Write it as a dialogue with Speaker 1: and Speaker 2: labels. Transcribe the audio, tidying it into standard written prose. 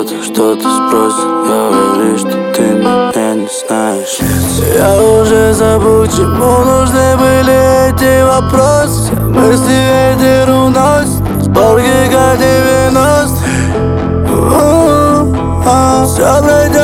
Speaker 1: что-то спросит. Говори, что ты меня не знаешь. Я уже забыл, чему нужны были эти вопросы. Все мысли ветер уносит, сборки как 90. Все пройдет.